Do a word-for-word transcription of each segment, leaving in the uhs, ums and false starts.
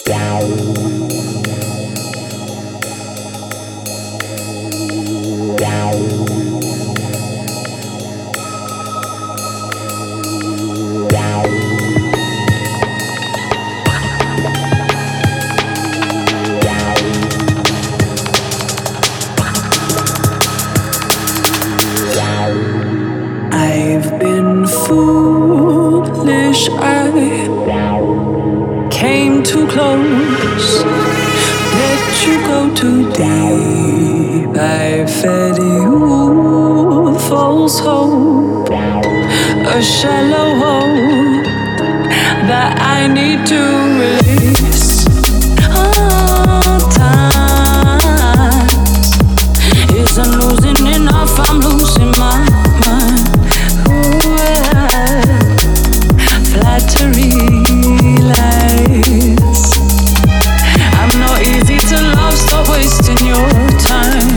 I've been foolish, I came too close, let you go too deep. I fed you false hope, a shallow hope that I need to release. Oh, time isn't losing enough, I'm losing my mind. Ooh, yeah. Flattery lies. I'm not easy to love, stop wasting your time.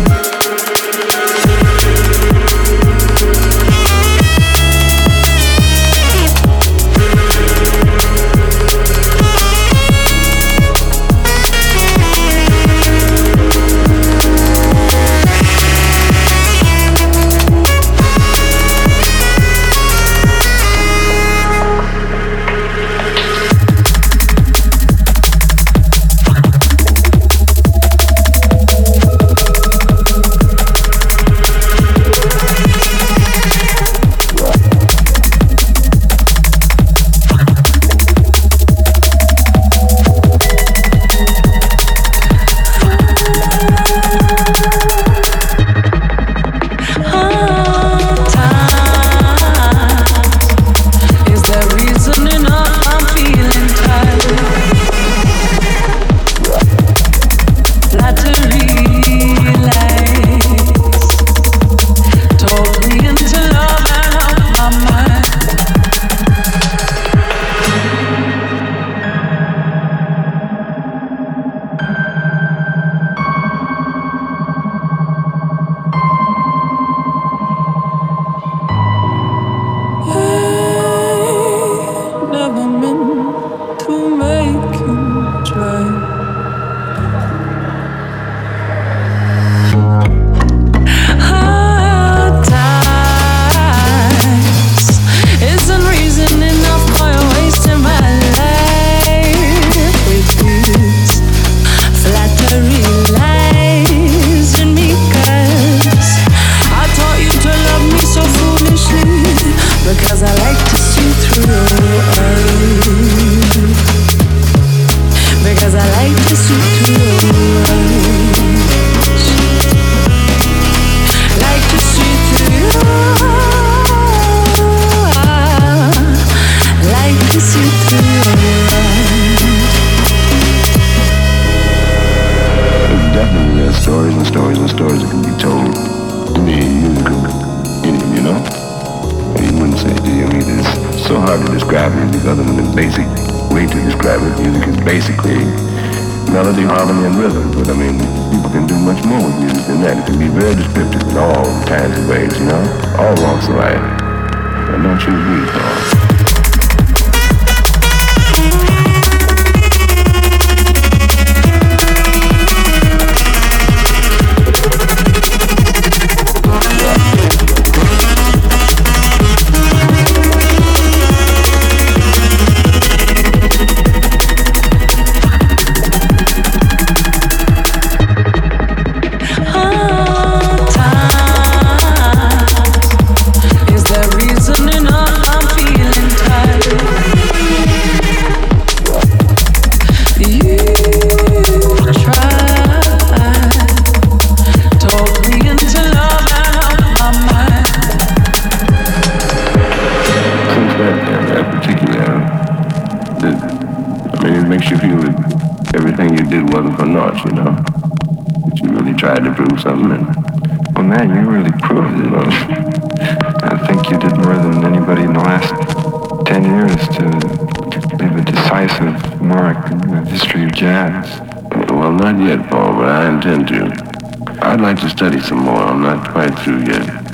Well, not yet, Paul, but I intend to. I'd like to study some more. I'm not quite through yet.